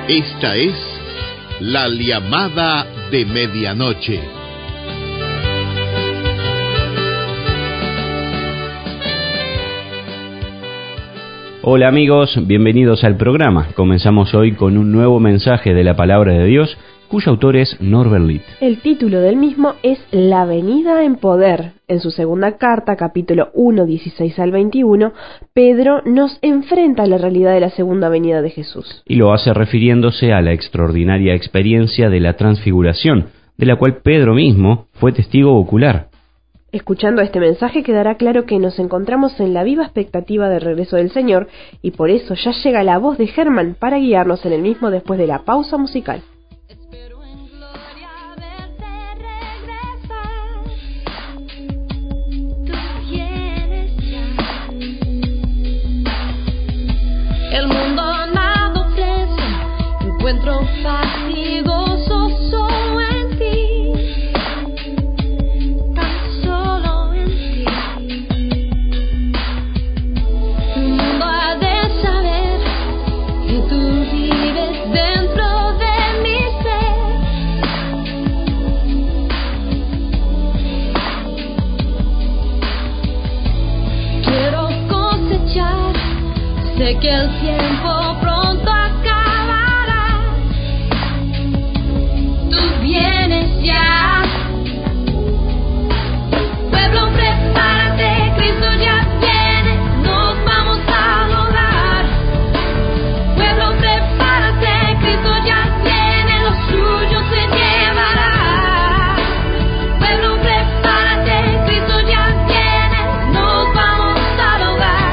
Esta es la llamada de medianoche. Hola amigos, bienvenidos al programa. Comenzamos hoy con un nuevo mensaje de la Palabra de Dios, cuyo autor es Norbert Litt. El título del mismo es La venida en poder. En su segunda carta, capítulo 1, 16 al 21, Pedro nos enfrenta a la realidad de la segunda venida de Jesús. Y lo hace refiriéndose a la extraordinaria experiencia de la transfiguración, de la cual Pedro mismo fue testigo ocular. Escuchando este mensaje quedará claro que nos encontramos en la viva expectativa del regreso del Señor, y por eso ya llega la voz de Germán para guiarnos en el mismo después de la pausa musical. El mundo nada ofrece, encuentro paz y gozo solo en ti, tan solo en ti. El mundo ha de saber que tú vives dentro de mi ser. Quiero cosechar. Sé que el tiempo pronto acabará. Tú vienes ya. Pueblo, prepárate, Cristo ya viene. Nos vamos a lograr. Pueblo, prepárate, Cristo ya viene. Lo suyo se llevará. Pueblo, prepárate, Cristo ya viene. Nos vamos a lograr.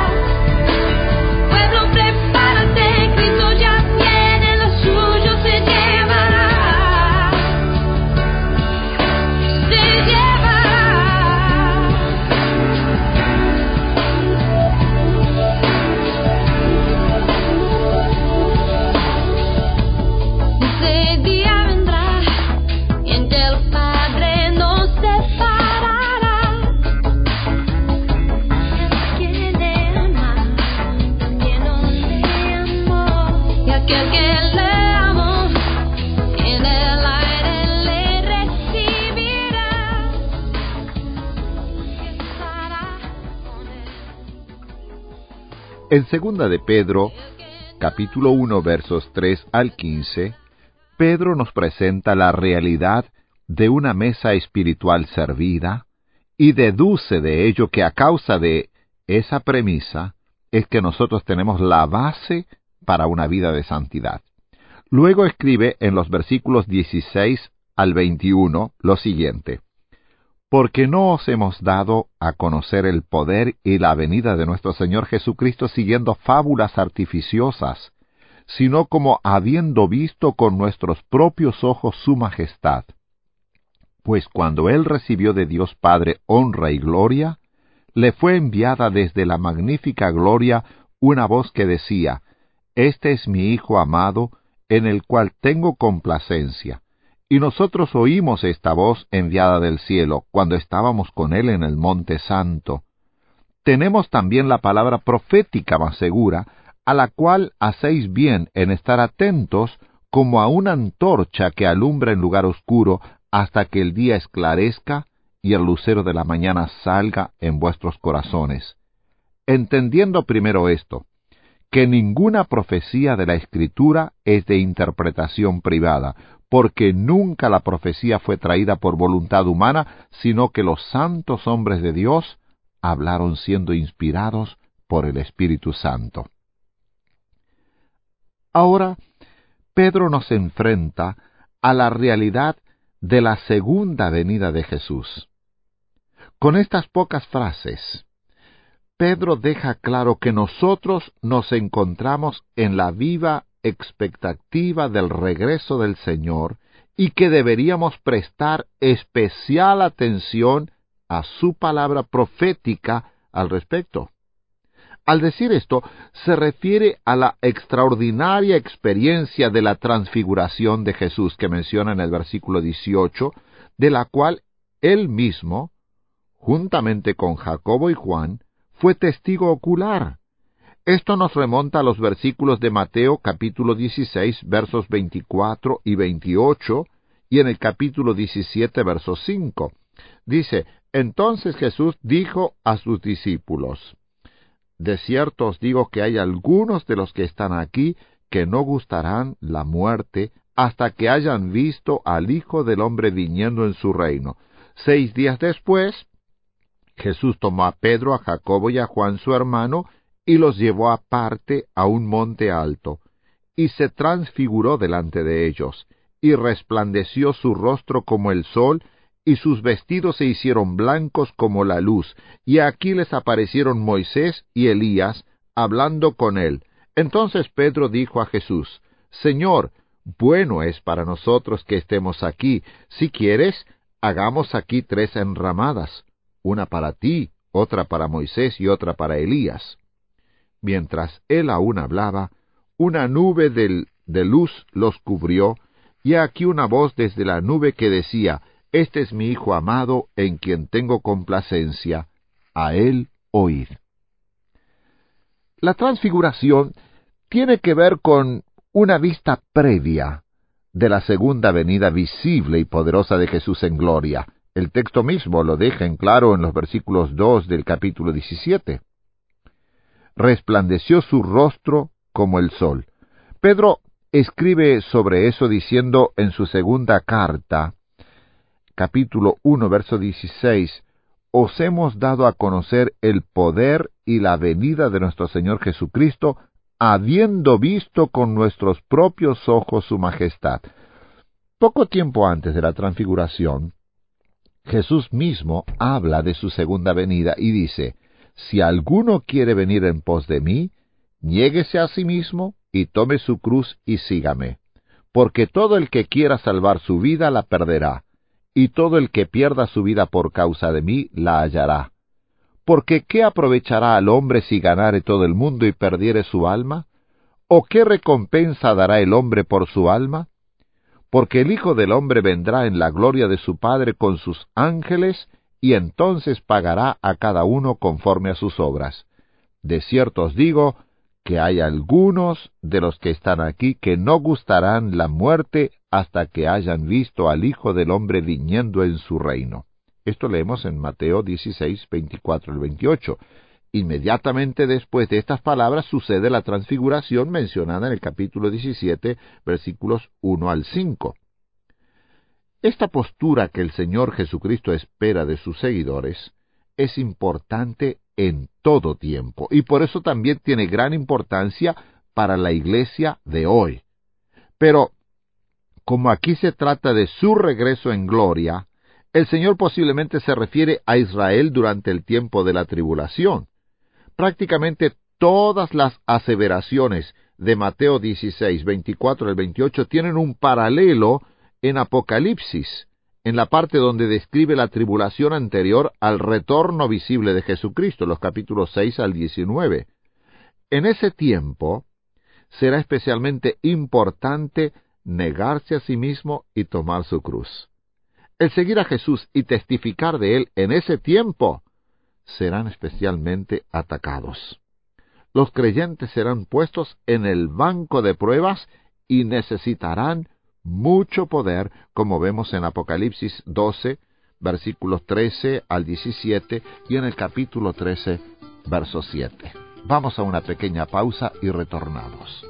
En segunda de Pedro, capítulo 1, versos 3 al 15, Pedro nos presenta la realidad de una mesa espiritual servida y deduce de ello que a causa de esa premisa es que nosotros tenemos la base para una vida de santidad. Luego escribe en los versículos 16 al 21 lo siguiente: porque no os hemos dado a conocer el poder y la venida de nuestro Señor Jesucristo siguiendo fábulas artificiosas, sino como habiendo visto con nuestros propios ojos su majestad. Pues cuando Él recibió de Dios Padre honra y gloria, le fue enviada desde la magnífica gloria una voz que decía: Este es mi Hijo amado, en el cual tengo complacencia. Y nosotros oímos esta voz enviada del cielo, cuando estábamos con Él en el Monte Santo. Tenemos también la palabra profética más segura, a la cual hacéis bien en estar atentos como a una antorcha que alumbra en lugar oscuro, hasta que el día esclarezca y el lucero de la mañana salga en vuestros corazones. Entendiendo primero esto, que ninguna profecía de la Escritura es de interpretación privada, porque nunca la profecía fue traída por voluntad humana, sino que los santos hombres de Dios hablaron siendo inspirados por el Espíritu Santo. Ahora, Pedro nos enfrenta a la realidad de la segunda venida de Jesús. Con estas pocas frases, Pedro deja claro que nosotros nos encontramos en la viva expectativa del regreso del Señor y que deberíamos prestar especial atención a su palabra profética al respecto. Al decir esto, se refiere a la extraordinaria experiencia de la transfiguración de Jesús que menciona en el versículo 18, de la cual él mismo, juntamente con Jacobo y Juan, fue testigo ocular. Esto nos remonta a los versículos de Mateo capítulo 16, versos 24 y 28, y en el capítulo 17, verso 5. Dice: Entonces Jesús dijo a sus discípulos: De cierto os digo que hay algunos de los que están aquí que no gustarán la muerte hasta que hayan visto al Hijo del Hombre viniendo en su reino. 6 días después, Jesús tomó a Pedro, a Jacobo y a Juan su hermano, y los llevó aparte a un monte alto, y se transfiguró delante de ellos, y resplandeció su rostro como el sol, y sus vestidos se hicieron blancos como la luz, y aquí les aparecieron Moisés y Elías, hablando con él. Entonces Pedro dijo a Jesús: Señor, bueno es para nosotros que estemos aquí. Si quieres, hagamos aquí 3 enramadas, una para ti, otra para Moisés y otra para Elías. Mientras él aún hablaba, una nube de luz los cubrió, y aquí una voz desde la nube que decía: Este es mi Hijo amado, en quien tengo complacencia, a él oíd. La transfiguración tiene que ver con una vista previa de la segunda venida visible y poderosa de Jesús en gloria. El texto mismo lo deja en claro en los versículos 2 del capítulo 17. Resplandeció su rostro como el sol. Pedro escribe sobre eso diciendo en su segunda carta, capítulo 1, verso 16, Os hemos dado a conocer el poder y la venida de nuestro Señor Jesucristo, habiendo visto con nuestros propios ojos su majestad. Poco tiempo antes de la transfiguración, Jesús mismo habla de su segunda venida y dice: Si alguno quiere venir en pos de mí, niéguese a sí mismo y tome su cruz y sígame. Porque todo el que quiera salvar su vida la perderá, y todo el que pierda su vida por causa de mí la hallará. Porque ¿qué aprovechará al hombre si ganare todo el mundo y perdiere su alma? ¿O qué recompensa dará el hombre por su alma? Porque el Hijo del Hombre vendrá en la gloria de su Padre con sus ángeles, y entonces pagará a cada uno conforme a sus obras. De cierto os digo que hay algunos de los que están aquí que no gustarán la muerte hasta que hayan visto al Hijo del Hombre viniendo en su reino. Esto leemos en Mateo 16, 24 al 28. Inmediatamente después de estas palabras sucede la transfiguración mencionada en el capítulo 17, versículos 1 al 5. Esta postura que el Señor Jesucristo espera de sus seguidores es importante en todo tiempo, y por eso también tiene gran importancia para la iglesia de hoy. Pero, como aquí se trata de su regreso en gloria, el Señor posiblemente se refiere a Israel durante el tiempo de la tribulación. Prácticamente todas las aseveraciones de Mateo 16, 24 al 28 tienen un paralelo en Apocalipsis, en la parte donde describe la tribulación anterior al retorno visible de Jesucristo, los capítulos 6 al 19. En ese tiempo será especialmente importante negarse a sí mismo y tomar su cruz. El seguir a Jesús y testificar de Él en ese tiempo serán especialmente atacados. Los creyentes serán puestos en el banco de pruebas y necesitarán mucho poder, como vemos en Apocalipsis 12, versículos 13 al 17, y en el capítulo 13, verso 7. Vamos a una pequeña pausa y retornamos.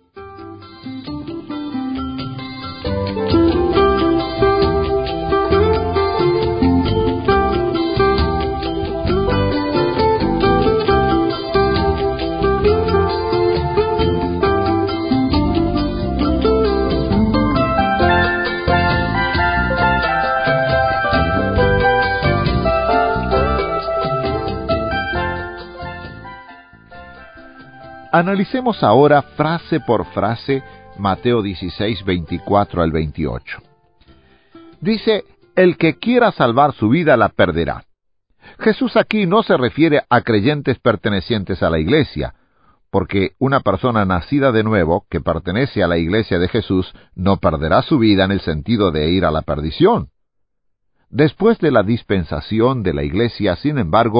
Analicemos ahora frase por frase Mateo 16, 24 al 28. Dice: el que quiera salvar su vida la perderá. Jesús aquí no se refiere a creyentes pertenecientes a la iglesia, porque una persona nacida de nuevo que pertenece a la iglesia de Jesús no perderá su vida en el sentido de ir a la perdición. Después de la dispensación de la iglesia, sin embargo,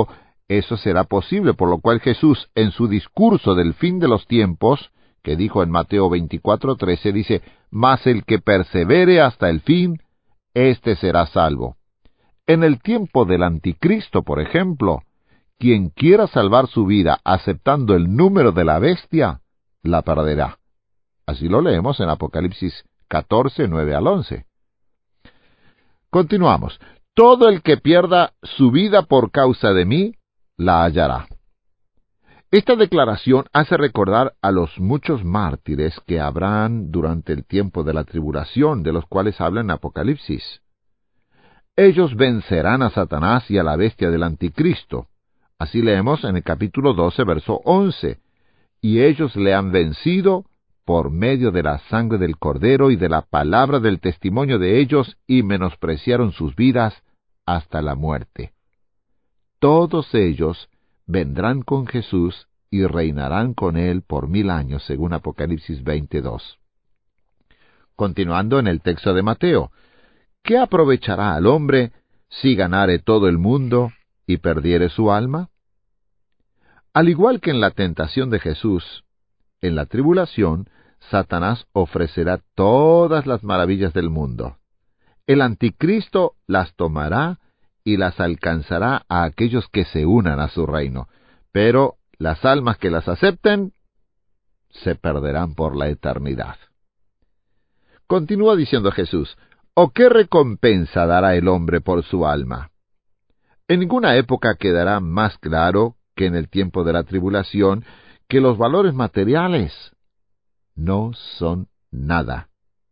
eso será posible, por lo cual Jesús, en su discurso del fin de los tiempos, que dijo en Mateo 24:13, dice, «Mas el que persevere hasta el fin, éste será salvo». En el tiempo del anticristo, por ejemplo, quien quiera salvar su vida aceptando el número de la bestia, la perderá. Así lo leemos en Apocalipsis 14, 9 al 11. Continuamos. Todo el que pierda su vida por causa de mí, la hallará. Esta declaración hace recordar a los muchos mártires que habrán durante el tiempo de la tribulación, de los cuales habla en Apocalipsis. Ellos vencerán a Satanás y a la bestia del anticristo. Así leemos en el capítulo 12, verso 11. Y ellos le han vencido por medio de la sangre del Cordero y de la palabra del testimonio de ellos, y menospreciaron sus vidas hasta la muerte. Todos ellos vendrán con Jesús y reinarán con él por 1000 años, según Apocalipsis 22. Continuando en el texto de Mateo, ¿qué aprovechará al hombre si ganare todo el mundo y perdiere su alma? Al igual que en la tentación de Jesús, en la tribulación, Satanás ofrecerá todas las maravillas del mundo. El anticristo las tomará y las alcanzará a aquellos que se unan a su reino, pero las almas que las acepten se perderán por la eternidad. Continúa diciendo Jesús, ¿o qué recompensa dará el hombre por su alma? En ninguna época quedará más claro que en el tiempo de la tribulación que los valores materiales no son nada.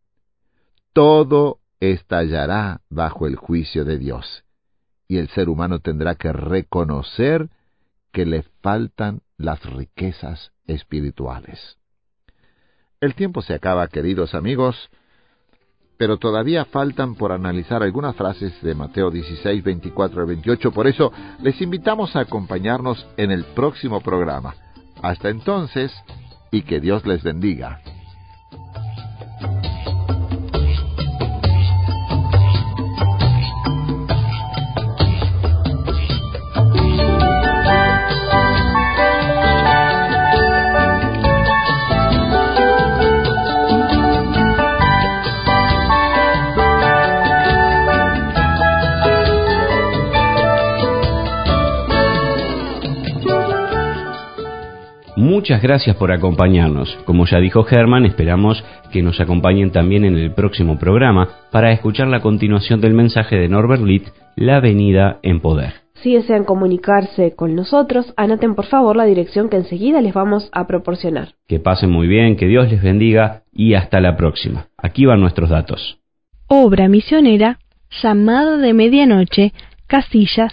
Todo estallará bajo el juicio de Dios, y el ser humano tendrá que reconocer que le faltan las riquezas espirituales. El tiempo se acaba, queridos amigos, pero todavía faltan por analizar algunas frases de Mateo 16, 24 al 28, por eso les invitamos a acompañarnos en el próximo programa. Hasta entonces, y que Dios les bendiga. Muchas gracias por acompañarnos. Como ya dijo Germán, esperamos que nos acompañen también en el próximo programa para escuchar la continuación del mensaje de Norbert Litt, La venida en poder. Si desean comunicarse con nosotros, anoten por favor la dirección que enseguida les vamos a proporcionar. Que pasen muy bien, que Dios les bendiga y hasta la próxima. Aquí van nuestros datos. Obra misionera, Llamada de Medianoche, casilla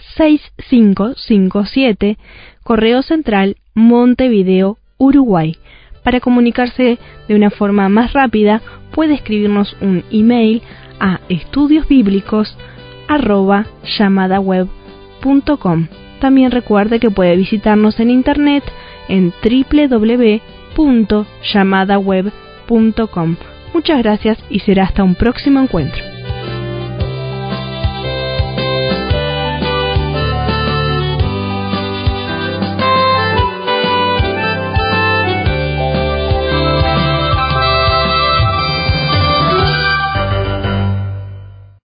6557, Correo Central, Montevideo, Uruguay. Para comunicarse de una forma más rápida, puede escribirnos un email a estudiosbiblicos@llamadaweb.com. También recuerde que puede visitarnos en internet en www.llamadaweb.com. Muchas gracias y será hasta un próximo encuentro.